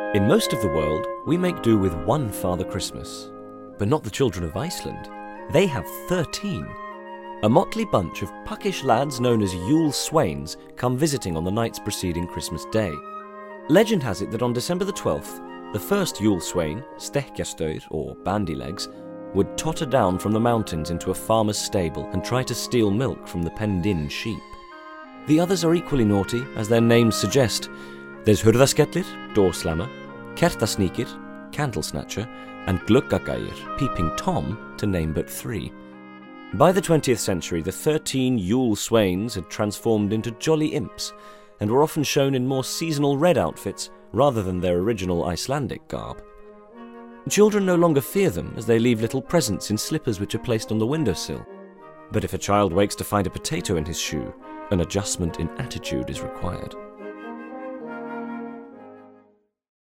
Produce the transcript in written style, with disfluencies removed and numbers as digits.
In most of the world, we make do with one Father Christmas. But not the children of Iceland. They have 13. A motley bunch of puckish lads known as Yule Swains come visiting on the nights preceding Christmas Day. Legend has it that on December the 12th, the first Yule Swain, Stekkjarstaur or Bandylegs, would totter down from the mountains into a farmer's stable and try to steal milk from the penned-in sheep. The others are equally naughty, as their names suggest. There's Hurðaskellir, door slammer, Kertasníkir, candle snatcher, and Gluggagægir, peeping Tom, to name but 3. By the 20th century, the 13 Yule Swains had transformed into jolly imps, and were often shown in more seasonal red outfits rather than their original Icelandic garb. Children no longer fear them, as they leave little presents in slippers which are placed on the windowsill. But if a child wakes to find a potato in his shoe, an adjustment in attitude is required.